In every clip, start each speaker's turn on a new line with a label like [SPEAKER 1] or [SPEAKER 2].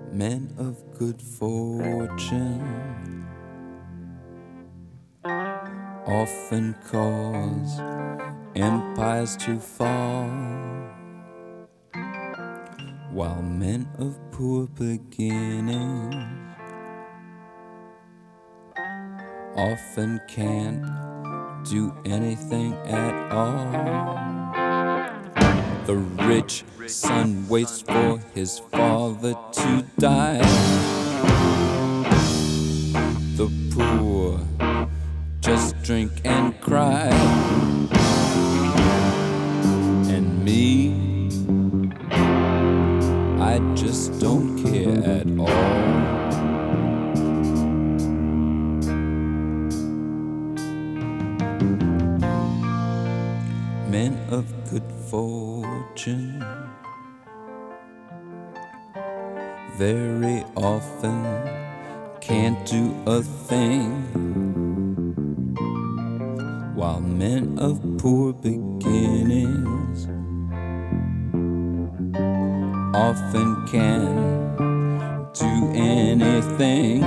[SPEAKER 1] Men of good fortune often cause empires to fall, while men of poor beginnings often can't do anything at all. The rich son waits for his father to die. The poor just drink and cry. And me, I just don't care at all. Men of good fortune very often can't do a thing, while men of poor beginnings often can do anything.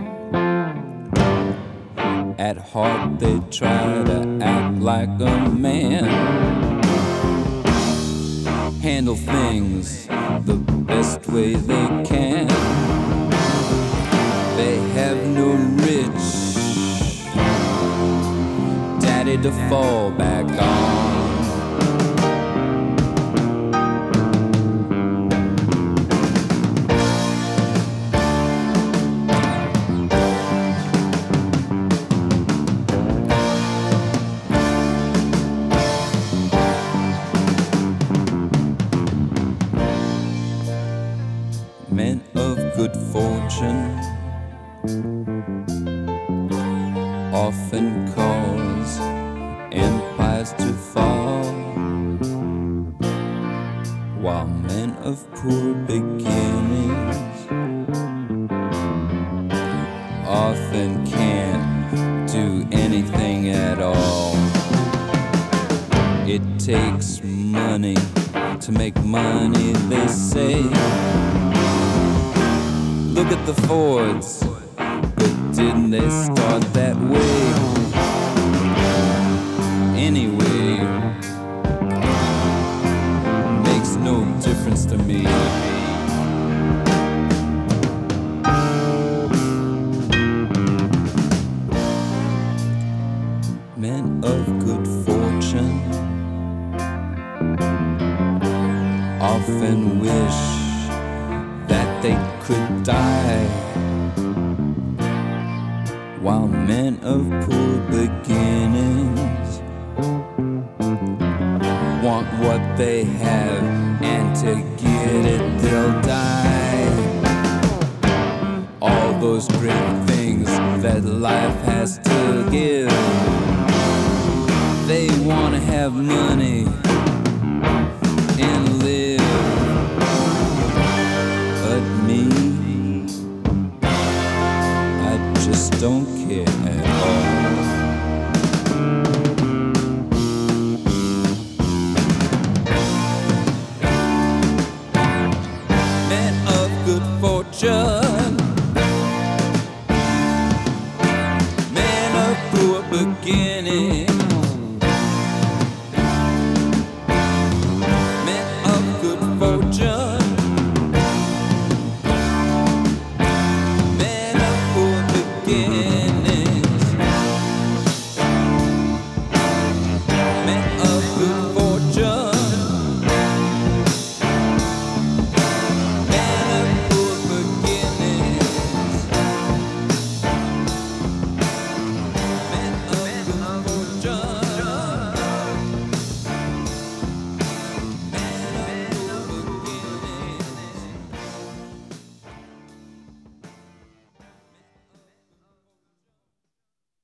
[SPEAKER 1] At heart they try to act like a man, handle things the best way they can. They have no rich daddy to fall back on. Men of good fortune often cause empires to fall, while men of poor beginnings often can't do anything at all. It takes money to make money, they say. Look at the Fords, but didn't they start that way? Anyway, makes no difference to me. Men of good fortune often wish that they could die, while men of poor beginnings want what they have, and to get it they'll die. All those great